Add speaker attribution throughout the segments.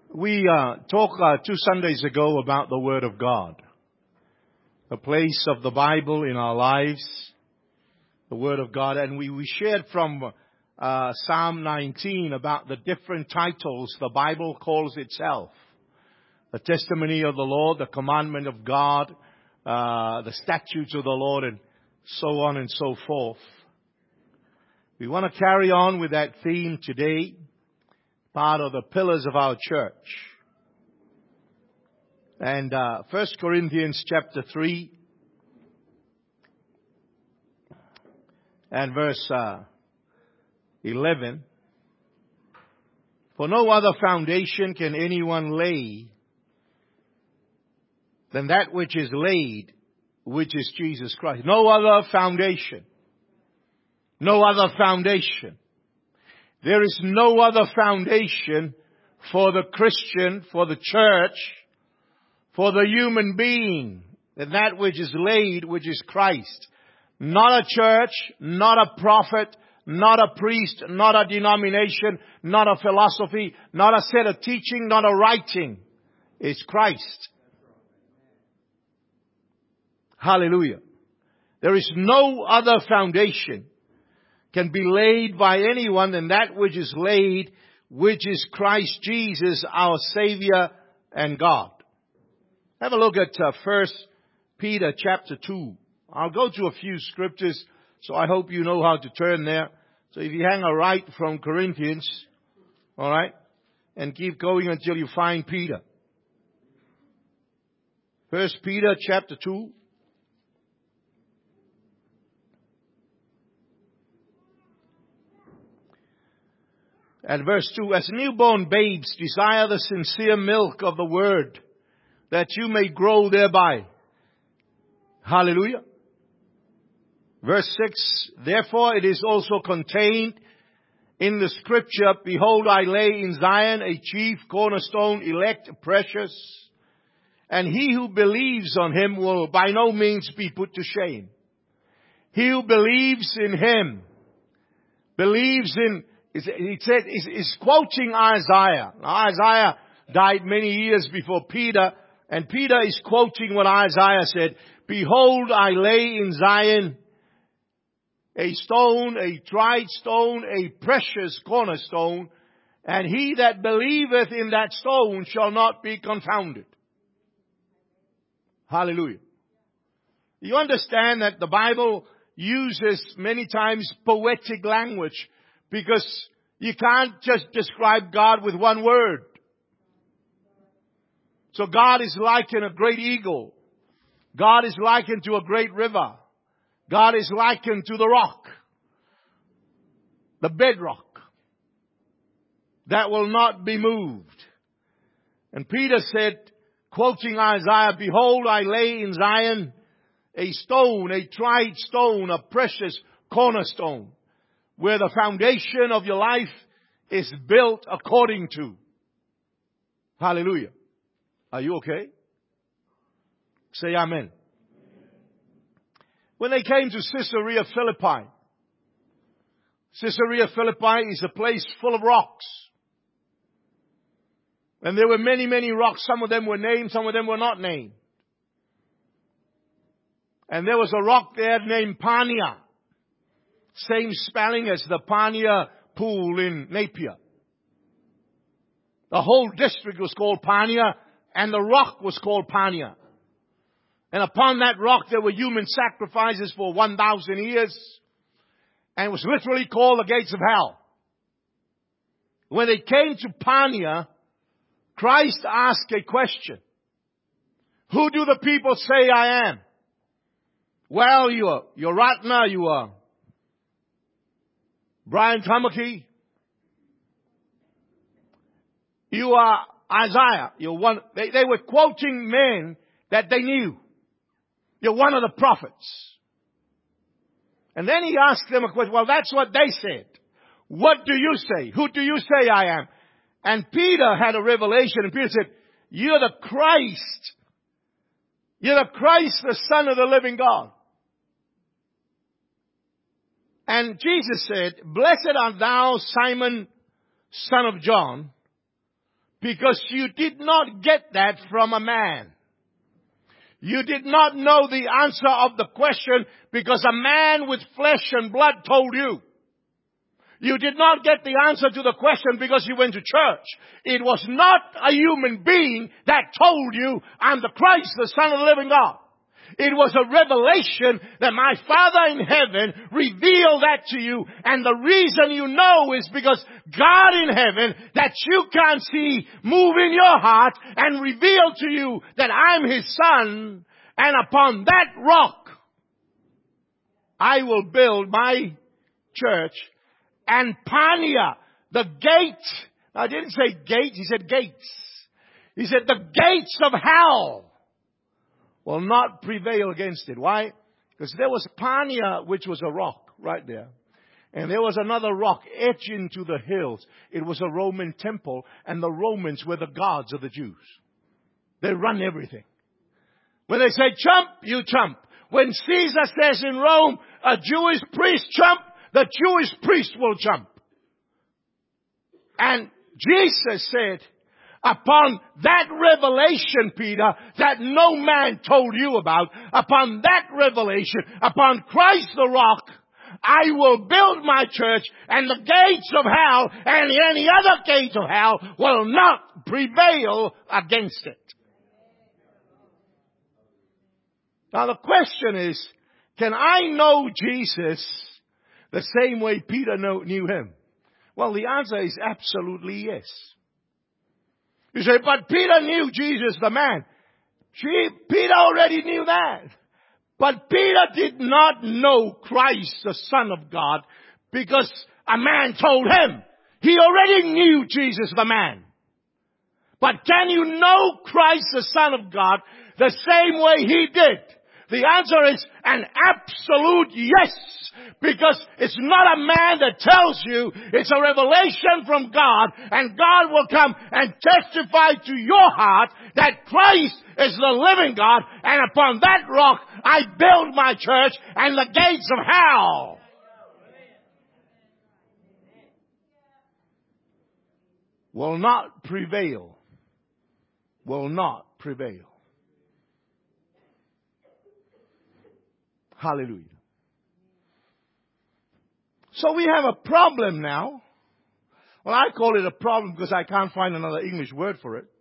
Speaker 1: We talked 2 Sundays ago about the Word of God, the place of the Bible in our lives, the Word of God. And we shared from Psalm 19 about the different titles the Bible calls itself. The testimony of the Lord, the commandment of God, the statutes of the Lord, and so on and so forth. We want to carry on with that theme today, part of the pillars of our church. And 1 Corinthians chapter 3 and verse 11. For no other foundation can anyone lay than that which is laid, which is Jesus Christ. No other foundation. No other foundation. There is no other foundation for the Christian, for the church, for the human being than that which is laid, which is Christ. Not a church, not a prophet, not a priest, not a denomination, not a philosophy, not a set of teaching, not a writing. It's Christ. Hallelujah. There is no other foundation can be laid by anyone than that which is laid, which is Christ Jesus, our Savior and God. Have a look at 1 Peter chapter 2. I'll go to a few scriptures, so I hope you know how to turn there. So if you hang a right from Corinthians, alright, and keep going until you find Peter. 1 Peter chapter 2. At verse 2, as newborn babes desire the sincere milk of the word, that you may grow thereby. Hallelujah. Verse 6, therefore it is also contained in the scripture, behold, I lay in Zion a chief cornerstone, elect, precious, and he who believes on him will by no means be put to shame. He who believes in him, believes in, he's quoting Isaiah. Now, Isaiah died many years before Peter, and Peter is quoting what Isaiah said. Behold, I lay in Zion a stone, a tried stone, a precious cornerstone, and he that believeth in that stone shall not be confounded. Hallelujah. You understand that the Bible uses many times poetic language, because you can't just describe God with one word. So God is likened a great eagle. God is likened to a great river. God is likened to the rock. The bedrock. That will not be moved. And Peter said, quoting Isaiah, behold, I lay in Zion a stone, a tried stone, a precious cornerstone, where the foundation of your life is built according to. Hallelujah. Are you okay? Say amen. When they came to Caesarea Philippi is a place full of rocks. And there were many, many rocks. Some of them were named, some of them were not named. And there was a rock there named Pania. Same spelling as the Pania pool in Napier. The whole district was called Pania, and the rock was called Pania. And upon that rock there were human sacrifices for 1,000 years. And it was literally called the gates of hell. When they came to Pania, Christ asked a question. Who do the people say I am? Well, you're Ratner, you are Brian Tamaki. You are Isaiah. You're one. They were quoting men that they knew. You're one of the prophets. And then he asked them a question. Well, that's what they said. What do you say? Who do you say I am? And Peter had a revelation, and Peter said, you're the Christ. You're the Christ, the Son of the living God. And Jesus said, blessed art thou, Simon, son of John, Because you did not get that from a man. You did not know the answer of the question because a man with flesh and blood told you. You did not get the answer to the question because you went to church. It was not a human being that told you, I'm the Christ, the Son of the living God. It was a revelation that my Father in heaven revealed that to you. And the reason you know is because God in heaven, that you can't see, move in your heart and reveal to you that I'm His Son. And upon that rock, I will build my church. And Pania, the gate, I didn't say gate, he said gates. He said the gates of hell will not prevail against it. Why? Because there was Pania, which was a rock right there. And there was another rock etched into the hills. It was a Roman temple, and the Romans were the gods of the Jews. They run everything. When they say jump, you jump. When Caesar says in Rome, a Jewish priest jump, the Jewish priest will jump. And Jesus said, upon that revelation, Peter, that no man told you about, upon that revelation, upon Christ the rock, I will build my church, and the gates of hell and any other gate of hell will not prevail against it. Now the question is, can I know Jesus the same way Peter knew Him? Well, the answer is absolutely yes. You say, but Peter knew Jesus the man. Peter already knew that. But Peter did not know Christ the Son of God because a man told him. He already knew Jesus the man. But can you know Christ the Son of God the same way he did? The answer is an absolute yes. Because it's not a man that tells you, it's a revelation from God, and God will come and testify to your heart that Christ is the living God, and upon that rock I build my church, and the gates of hell will not prevail. Will not prevail. Hallelujah. So we have a problem now. Well, I call it a problem because I can't find another English word for it.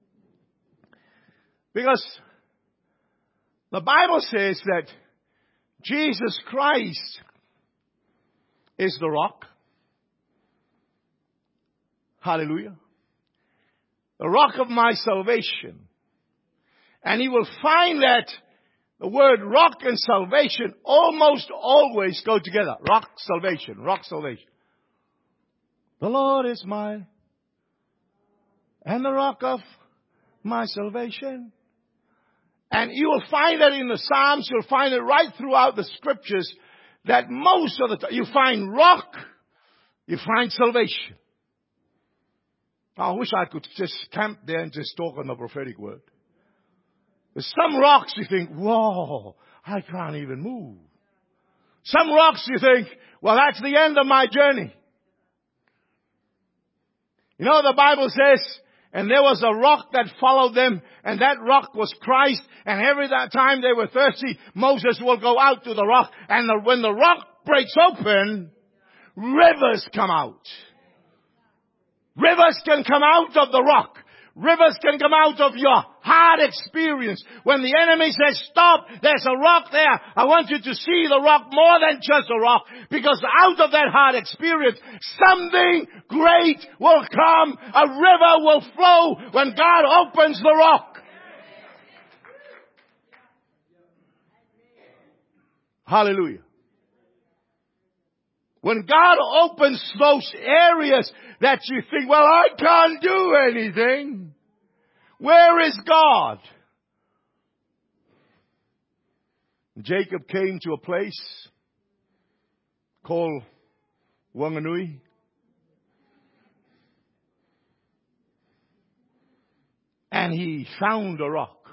Speaker 1: Because the Bible says that Jesus Christ is the rock. Hallelujah. The rock of my salvation. And you will find that the word rock and salvation almost always go together. Rock, salvation, rock, salvation. The Lord is mine and the rock of my salvation. And you will find that in the Psalms, you'll find it right throughout the scriptures that most of the time you find rock, you find salvation. I wish I could just camp there and just talk on the prophetic word. There's some rocks you think, whoa, I can't even move. Some rocks you think, well, that's the end of my journey. You know, the Bible says, and there was a rock that followed them, and that rock was Christ, and every time they were thirsty, Moses will go out to the rock, and when the rock breaks open, rivers come out. Rivers can come out of the rock. Rivers can come out of your hard experience. When the enemy says, stop, there's a rock there. I want you to see the rock more than just a rock. Because out of that hard experience, something great will come. A river will flow when God opens the rock. Hallelujah. When God opens those areas that you think, well, I can't do anything. Where is God? Jacob came to a place called Wanganui. And he found a rock.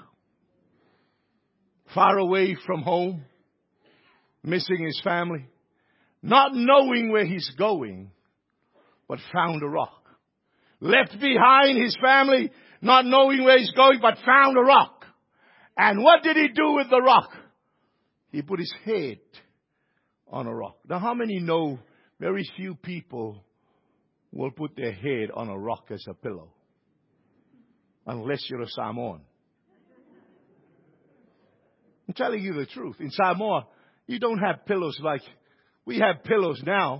Speaker 1: Far away from home. Missing his family. Not knowing where he's going. But found a rock. left behind his family, not knowing where he's going, but found a rock. And what did he do with the rock? He put his head on a rock. Now, how many know very few people will put their head on a rock as a pillow? Unless you're a Samoan. I'm telling you the truth. In Samoa, you don't have pillows like we have pillows now.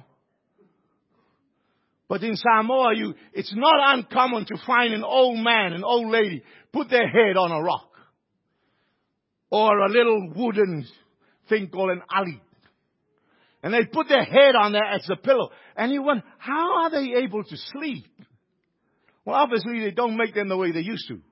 Speaker 1: But in Samoa, it's not uncommon to find an old man, an old lady, put their head on a rock. Or a little wooden thing called an ali. And they put their head on there as a pillow. And you wonder, how are they able to sleep? Well, obviously they don't make them the way they used to.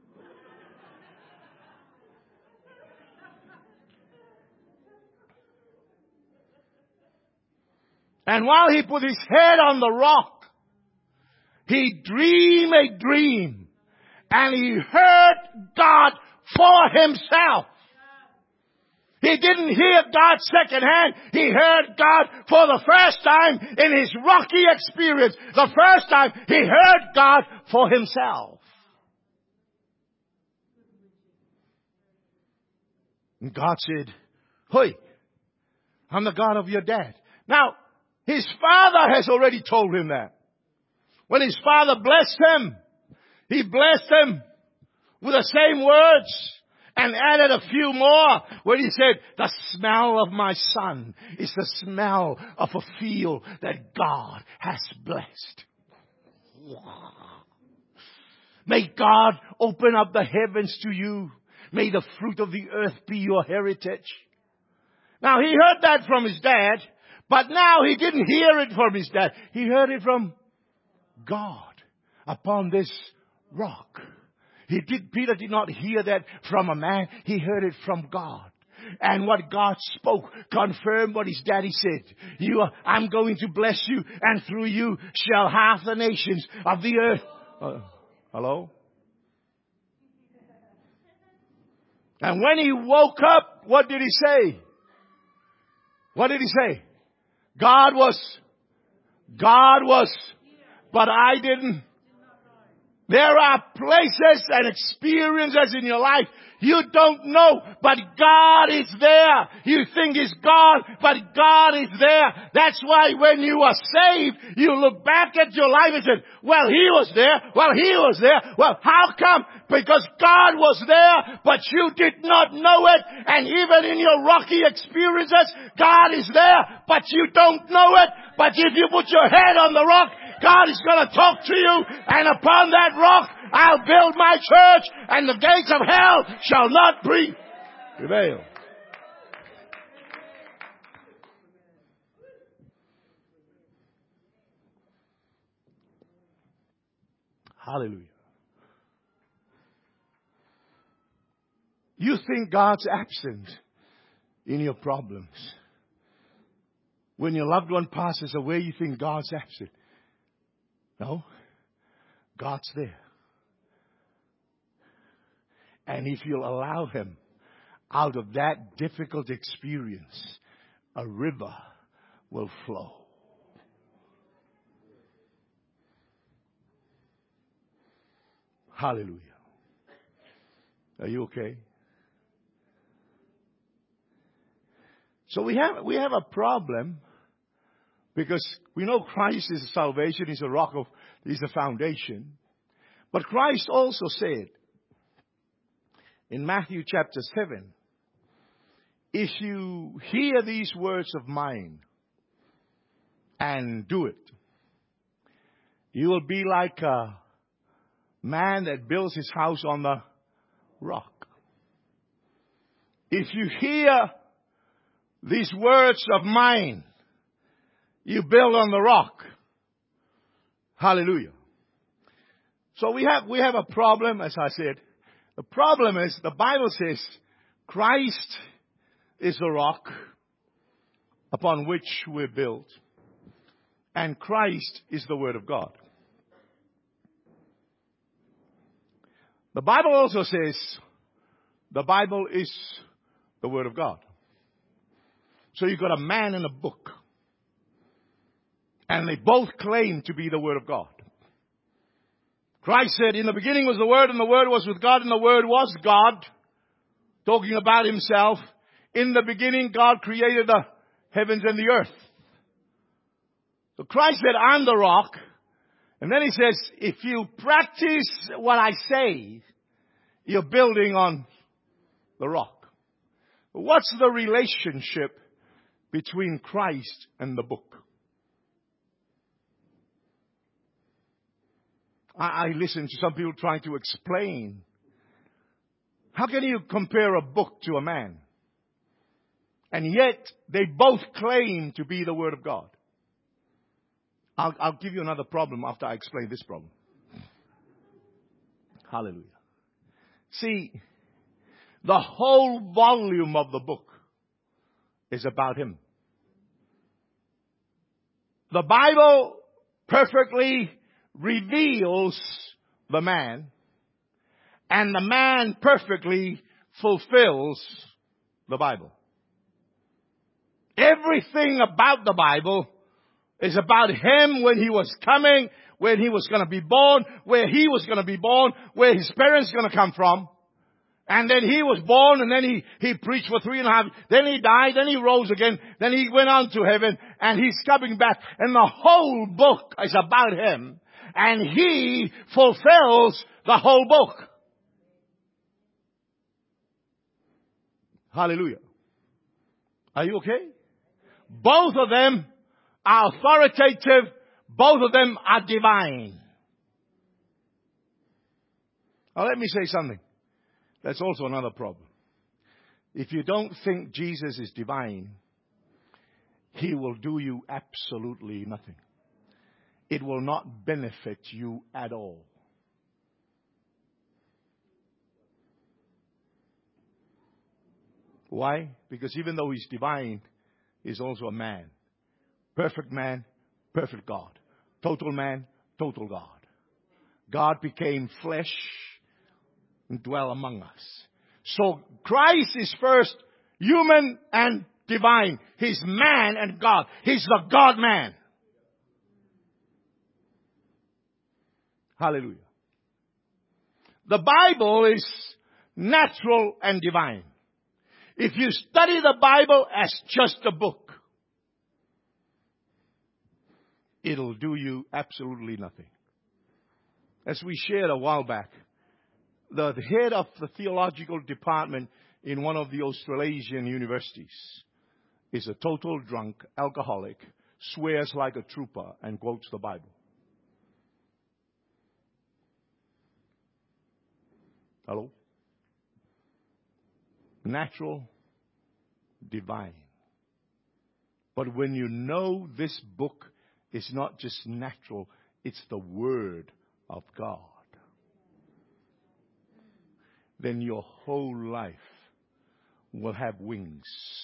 Speaker 1: And while he put his head on the rock, he dreamed a dream. And he heard God for himself. He didn't hear God secondhand. He heard God for the first time in his rocky experience. The first time he heard God for himself. And God said, "Hey, I'm the God of your dad." Now, his father has already told him that. When his father blessed him, he blessed him with the same words. And added a few more where he said, "The smell of my son is the smell of a field that God has blessed." May God open up the heavens to you. May the fruit of the earth be your heritage. Now he heard that from his dad, but now he didn't hear it from his dad. He heard it from God upon this rock. Peter did not hear that from a man. He heard it from God. And what God spoke confirmed what his daddy said. I'm going to bless you, and through you shall half the nations of the earth. Hello? And when he woke up, what did he say? What did he say? God was, but I didn't. There are places and experiences in your life you don't know, but God is there. You think it's God, but God is there. That's why when you are saved, you look back at your life and say, "Well, he was there. Well, he was there." Well, how come? Because God was there, but you did not know it. And even in your rocky experiences, God is there, but you don't know it. But if you put your head on the rock, God is going to talk to you, and upon that rock I'll build my church, and the gates of hell shall not prevail. Hallelujah. You think God's absent in your problems. When your loved one passes away, you think God's absent. No, God's there. And if you'll allow him, out of that difficult experience, a river will flow. Hallelujah. Are you okay? So we have a problem. Because we know Christ is salvation, He's a rock of, He's a foundation. But Christ also said in Matthew chapter 7, if you hear these words of mine and do it, you will be like a man that builds his house on the rock. If you hear these words of mine, you build on the rock. Hallelujah. So we have a problem, as I said. The problem is, the Bible says, Christ is the rock upon which we're built. And Christ is the Word of God. The Bible also says, the Bible is the Word of God. So you've got a man and a book. And they both claim to be the Word of God. Christ said, in the beginning was the Word, and the Word was with God, and the Word was God. Talking about Himself. In the beginning, God created the heavens and the earth. So Christ said, I'm the rock. And then He says, if you practice what I say, you're building on the rock. What's the relationship between Christ and the book? I listen to some people trying to explain. How can you compare a book to a man? And yet, they both claim to be the Word of God. I'll give you another problem after I explain this problem. Hallelujah. See, the whole volume of the book is about Him. The Bible perfectly reveals the man, and the man perfectly fulfills the Bible. Everything about the Bible is about Him, when He was coming, when He was going to be born, where He was going to be born, where His parents were going to come from. And then He was born, and then He preached for 3.5 years. Then He died, then He rose again, then He went on to heaven, and He's coming back. And the whole book is about Him. And He fulfills the whole book. Hallelujah. Are you okay? Both of them are authoritative. Both of them are divine. Now let me say something. That's also another problem. If you don't think Jesus is divine, He will do you absolutely nothing. It will not benefit you at all. Why? Because even though He's divine, He's also a man. Perfect man, perfect God. Total man, total God. God became flesh and dwell among us. So Christ is first human and divine. He's man and God. He's the God-man. Hallelujah. The Bible is natural and divine. If you study the Bible as just a book, it'll do you absolutely nothing. As we shared a while back, the head of the theological department in one of the Australasian universities is a total drunk, alcoholic, swears like a trooper, and quotes the Bible. Hello? Natural, divine. But when you know this book is not just natural, it's the Word of God, then your whole life will have wings.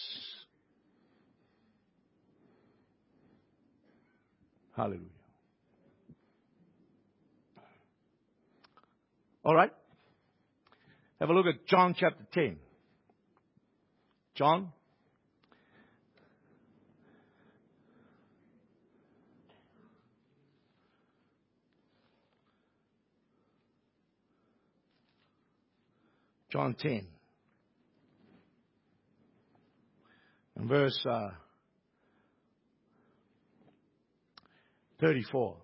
Speaker 1: Hallelujah. All right. Have a look at John chapter 10. John. John 10. And verse 34.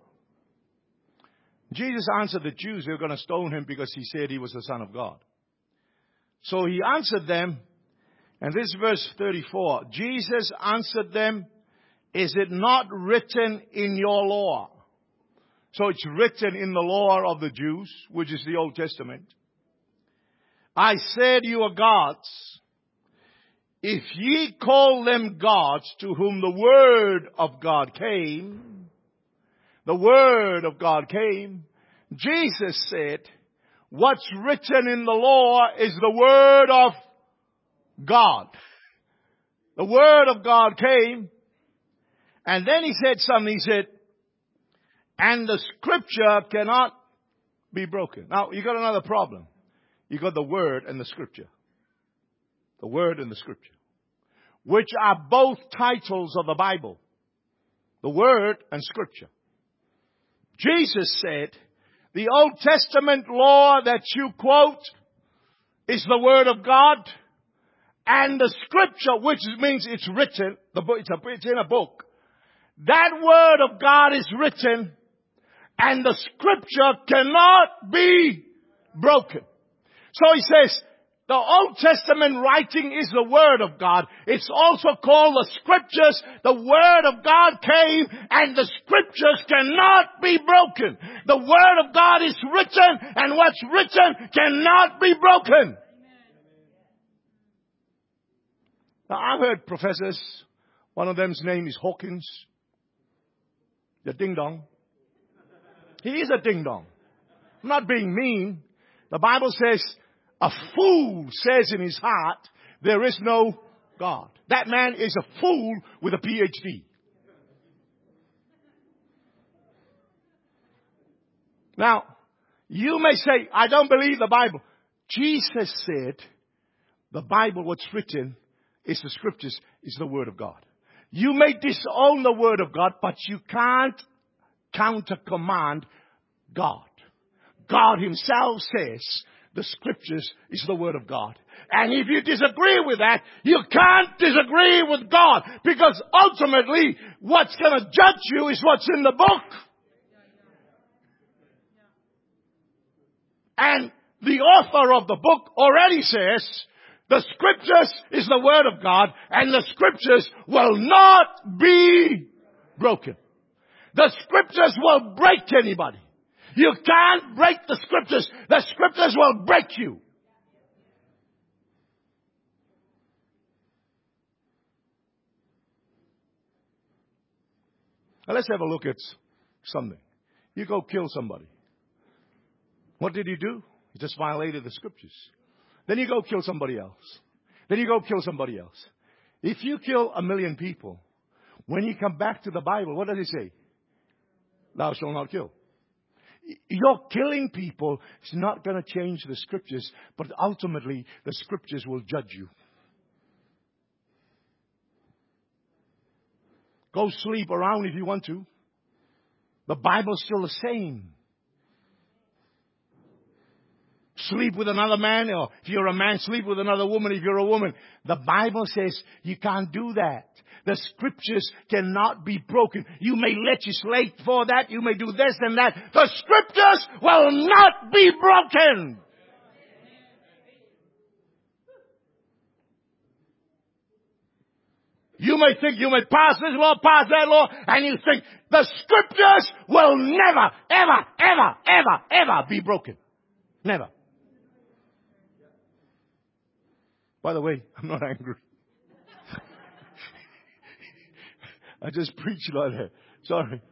Speaker 1: Jesus answered the Jews who were going to stone Him because He said He was the Son of God. So He answered them, and this is verse 34. Jesus answered them, is it not written in your law? So it's written in the law of the Jews, which is the Old Testament. I said you are gods. If ye call them gods to whom the Word of God came, the Word of God came, Jesus said, what's written in the law is the Word of God. The Word of God came, and then He said something. He said, and the Scripture cannot be broken. Now, you got another problem. You got the Word and the Scripture. The Word and the Scripture, which are both titles of the Bible. The Word and Scripture. Jesus said, The Old Testament law that you quote is the Word of God. And the Scripture, which means it's written, it's in a book. That Word of God is written, and the Scripture cannot be broken. So he says, the Old Testament writing is the Word of God. It's also called the Scriptures. The Word of God came, and the Scriptures cannot be broken. The Word of God is written, and what's written cannot be broken. Now, I've heard professors, one of them's name is Hawkins, the ding-dong. He is a ding-dong. I'm not being mean. The Bible says, a fool says in his heart, there is no God. That man is a fool with a PhD. Now, you may say, I don't believe the Bible. Jesus said, the Bible, what's written, is the Scriptures, is the Word of God. You may disown the Word of God, but you can't counter-command God. God Himself says the Scriptures is the Word of God. And if you disagree with that, you can't disagree with God. Because ultimately, what's going to judge you is what's in the book. And the author of the book already says, the Scriptures is the Word of God, and the Scriptures will not be broken. The Scriptures will break anybody. You can't break the Scriptures. The Scriptures will break you. Now let's have a look at something. You go kill somebody. What did you do? You just violated the Scriptures. Then you go kill somebody else. Then you go kill somebody else. If you kill 1 million people, when you come back to the Bible, what does it say? Thou shalt not kill. Your killing people is not going to change the Scriptures, but ultimately the Scriptures will judge you. Go sleep around if you want to. The Bible's still the same. Sleep with another man, or if you're a man, sleep with another woman if you're a woman. The Bible says you can't do that. The Scriptures cannot be broken. You may legislate for that. You may do this and that. The Scriptures will not be broken. You may think you may pass this law, pass that law, and you think the Scriptures will never, ever, ever, ever, ever be broken. Never. By the way, I'm not angry. I just preached like that. Sorry.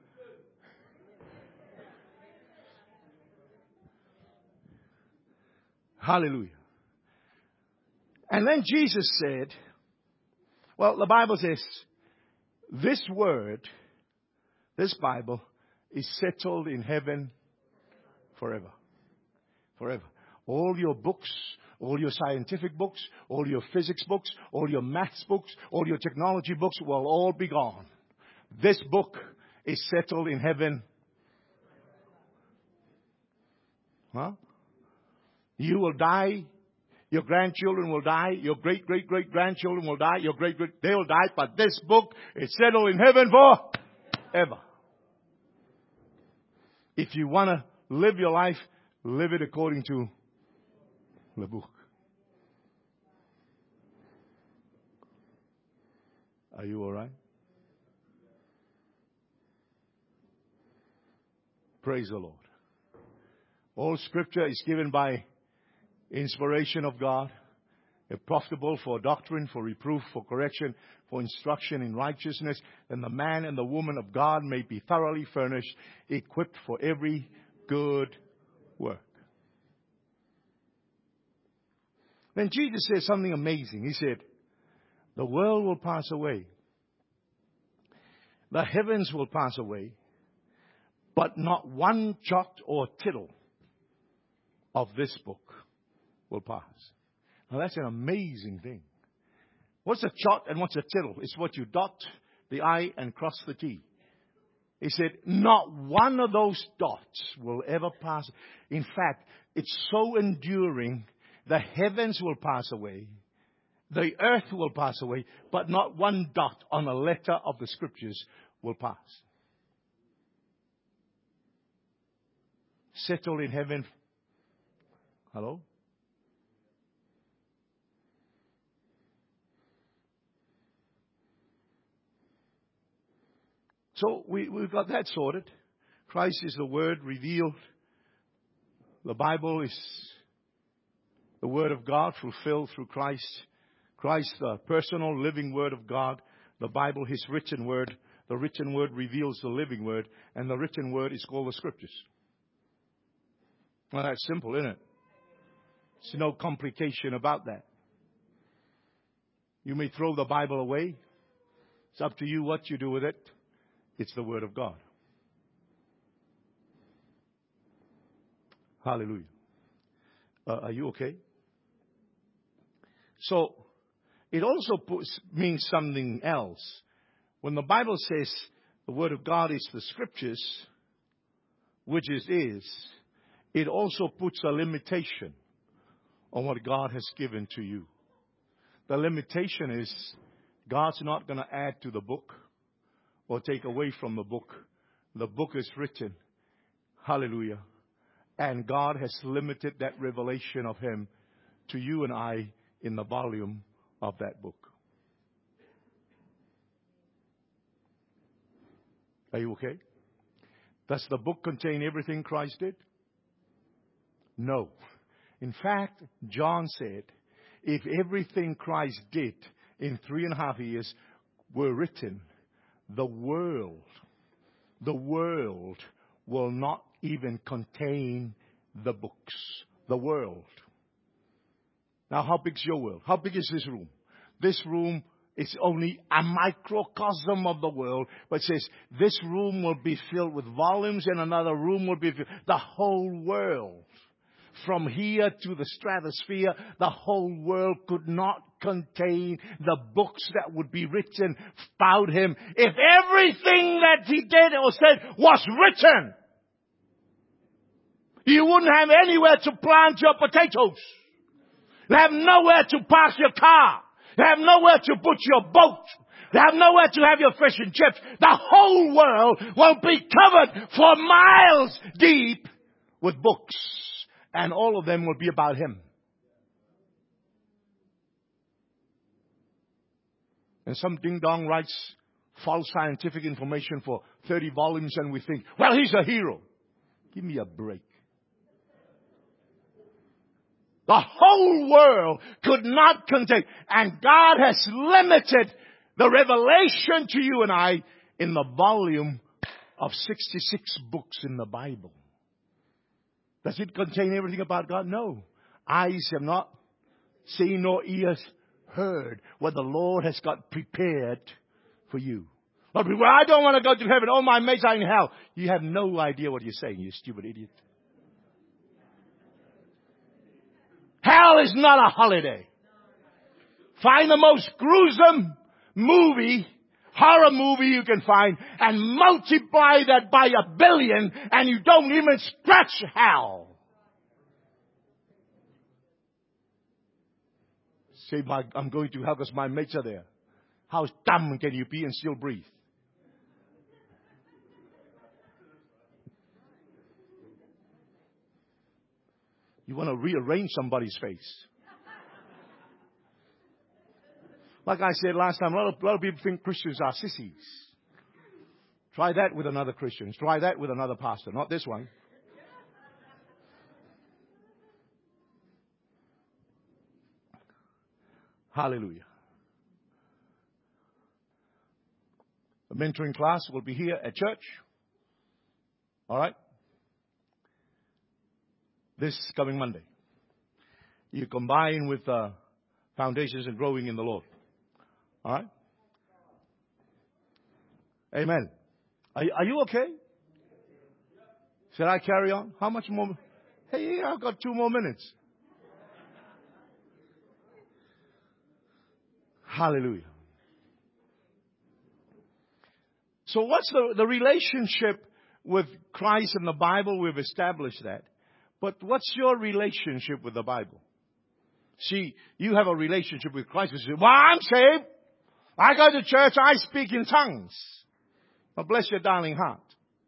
Speaker 1: Hallelujah. And then Jesus said, well, the Bible says, this word, this Bible, is settled in heaven forever. Forever. All your books, all your scientific books, all your physics books, all your maths books, all your technology books will all be gone. This book is settled in heaven. Huh? You will die. Your grandchildren will die. Your great-great-great-grandchildren will die. They will die. But this book is settled in heaven forever. If you want to live your life, live it according to the book. Are you all right? Praise the Lord. All Scripture is given by inspiration of God, profitable for doctrine, for reproof, for correction, for instruction in righteousness, then the man and the woman of God may be thoroughly furnished, equipped for every good work. Then Jesus said something amazing. He said, the world will pass away. The heavens will pass away. But not one jot or tittle of this book will pass. Now that's an amazing thing. What's a jot and what's a tittle? It's what you dot the I and cross the T. He said, not one of those dots will ever pass. In fact, it's so enduring, the heavens will pass away, the earth will pass away, but not one dot on a letter of the Scriptures will pass. Settled in heaven. Hello? So we've got that sorted. Christ is the Word revealed. The Bible is the Word of God fulfilled through Christ. Christ, the personal living Word of God. The Bible, His written Word. The written Word reveals the living Word. And the written Word is called the Scriptures. Well, that's simple, isn't it? There's no complication about that. You may throw the Bible away. It's up to you what you do with it. It's the Word of God. Hallelujah. Are you okay? So, it also means something else. When the Bible says the Word of God is the Scriptures, which it is, it also puts a limitation on what God has given to you. The limitation is God's not going to add to the book or take away from the book. The book is written. Hallelujah. And God has limited that revelation of Him to you and I in the volume of that book. Are you okay? Does the book contain everything Christ did? No. In fact, John said, if everything Christ did in 3.5 years were written, the world will not even contain the books. The world. Now, how big is your world? How big is this room? This room is only a microcosm of the world, but it says this room will be filled with volumes and another room will be filled. The whole world. From here to the stratosphere, the whole world could not contain the books that would be written about Him. If everything that He did or said was written, you wouldn't have anywhere to plant your potatoes. You have nowhere to park your car. You have nowhere to put your boat. You have nowhere to have your fish and chips. The whole world will be covered for miles deep with books. And all of them will be about Him. And some ding-dong writes false scientific information for 30 volumes and we think, well, he's a hero. Give me a break. The whole world could not contain. And God has limited the revelation to you and I in the volume of 66 books in the Bible. Does it contain everything about God? No. Eyes have not seen nor ears heard what the Lord has got prepared for you. But well, I don't want to go to heaven. All my mates are in hell. You have no idea what you're saying, you stupid idiot. Hell is not a holiday. Find the most gruesome horror movie you can find, and multiply that by 1 billion, and you don't even scratch hell. Say, I'm going to hell because my mates are there. How dumb can you be and still breathe? You want to rearrange somebody's face. Like I said last time, a lot of people think Christians are sissies. Try that with another Christian. Try that with another pastor. Not this one. Hallelujah. The mentoring class will be here at church. All right? This coming Monday. You combine with Foundations and Growing in the Lord. All right? Amen. Are you okay? Should I carry on? How much more? Hey, I've got 2 more minutes. Hallelujah. So what's the relationship with Christ and the Bible? We've established that. But what's your relationship with the Bible? See, you have a relationship with Christ. You say, well, I'm saved. I go to church. I speak in tongues. Well, bless your darling heart.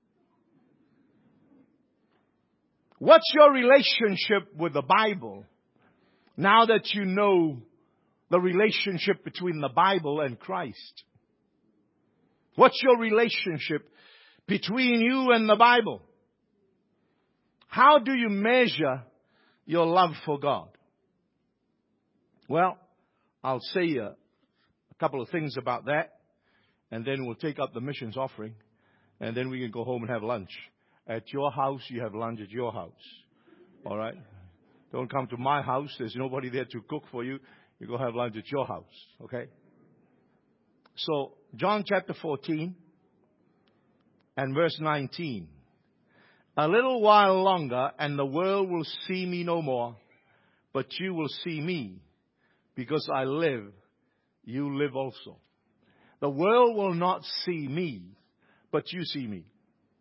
Speaker 1: What's your relationship with the Bible now that you know the relationship between the Bible and Christ? What's your relationship between you and the Bible? How do you measure your love for God? Well, I'll say a couple of things about that, and then we'll take up the missions offering, and then we can go home and have lunch. At your house, you have lunch at your house. All right? Don't come to my house. There's nobody there to cook for you. You go have lunch at your house. Okay? So, John chapter 14 and verse 19. A little while longer, and the world will see me no more, but you will see me. Because I live, you live also. The world will not see me, but you see me.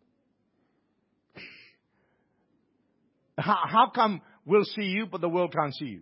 Speaker 1: How come we'll see you, but the world can't see you?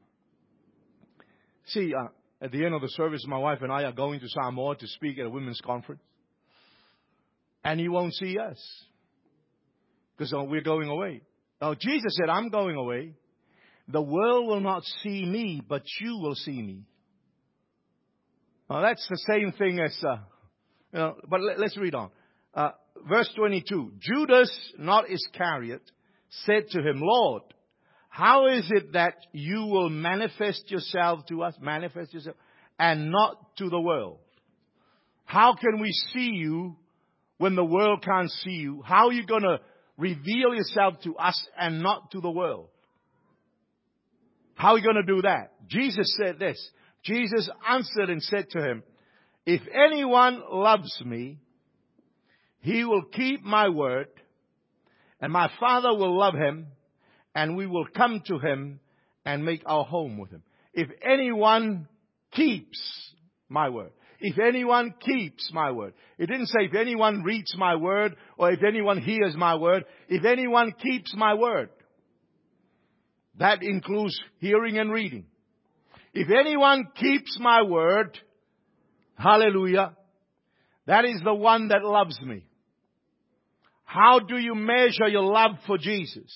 Speaker 1: See, at the end of the service, my wife and I are going to Samoa to speak at a women's conference. And you won't see us. Because we're going away. Now, Jesus said, I'm going away. The world will not see me, but you will see me. Now, that's the same thing as, but let's read on. Verse 22. Judas, not Iscariot, said to him, Lord, how is it that you will manifest yourself to us, and not to the world? How can we see you when the world can't see you? How are you going to reveal yourself to us and not to the world? How are you going to do that? Jesus said this. Jesus answered and said to him, if anyone loves me, he will keep my word, and my Father will love him, and we will come to him and make our home with him. If anyone keeps my word. If anyone keeps my word. It didn't say if anyone reads my word or if anyone hears my word. If anyone keeps my word. That includes hearing and reading. If anyone keeps my word, hallelujah, that is the one that loves me. How do you measure your love for Jesus?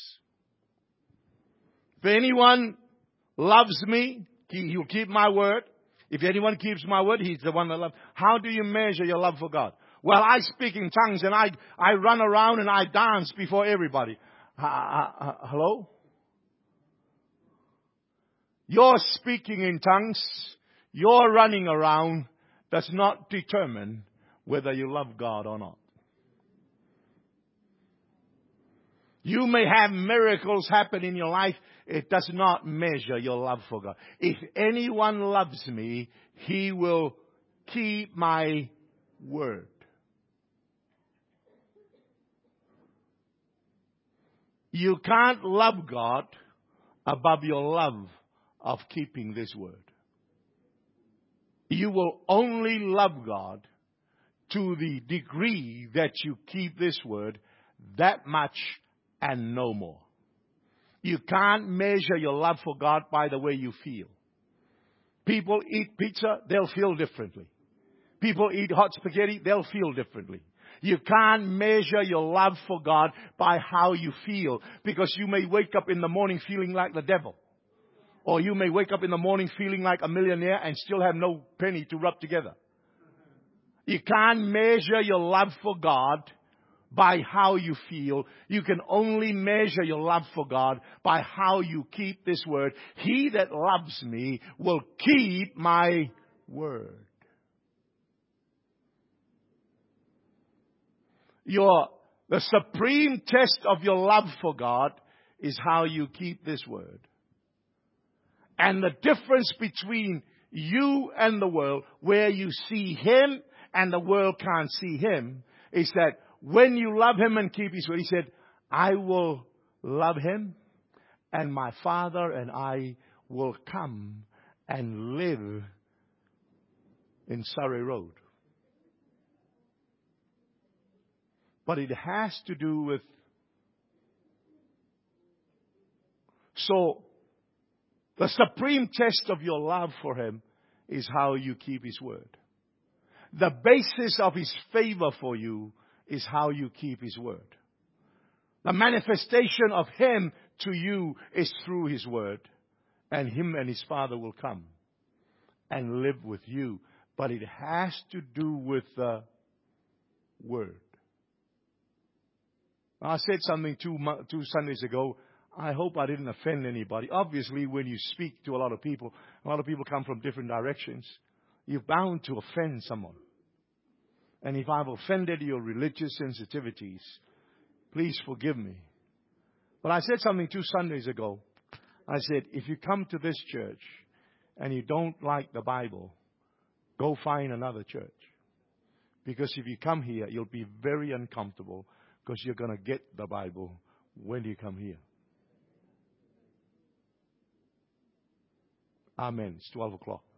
Speaker 1: If anyone loves me, he will keep my word. If anyone keeps my word, he's the one that loves. How do you measure your love for God? Well, I speak in tongues and I run around and I dance before everybody. Hello? Your speaking in tongues, your running around does not determine whether you love God or not. You may have miracles happen in your life. It does not measure your love for God. If anyone loves me, he will keep my word. You can't love God above your love of keeping this word. You will only love God to the degree that you keep this word that much and no more. You can't measure your love for God by the way you feel. People eat pizza, they'll feel differently. People eat hot spaghetti, they'll feel differently. You can't measure your love for God by how you feel, because you may wake up in the morning feeling like the devil. Or you may wake up in the morning feeling like a millionaire and still have no penny to rub together. You can't measure your love for God by how you feel. You can only measure your love for God by how you keep this word. He that loves me will keep my word. The supreme test of your love for God is how you keep this word. And the difference between you and the world, where you see Him and the world can't see Him, is that when you love Him and keep His word, He said, I will love Him, and my Father and I will come and live in Surrey Road. But it has to do with... So, the supreme test of your love for Him is how you keep His word. The basis of His favor for you is how you keep His word. The manifestation of Him to you is through His word. And Him and His Father will come and live with you. But it has to do with the word. I said something two Sundays ago. I hope I didn't offend anybody. Obviously, when you speak to a lot of people come from different directions. You're bound to offend someone. And if I've offended your religious sensitivities, please forgive me. But I said something 2 Sundays ago. I said, if you come to this church and you don't like the Bible, go find another church. Because if you come here, you'll be very uncomfortable because you're going to get the Bible when you come here. Amen. It's 12 o'clock.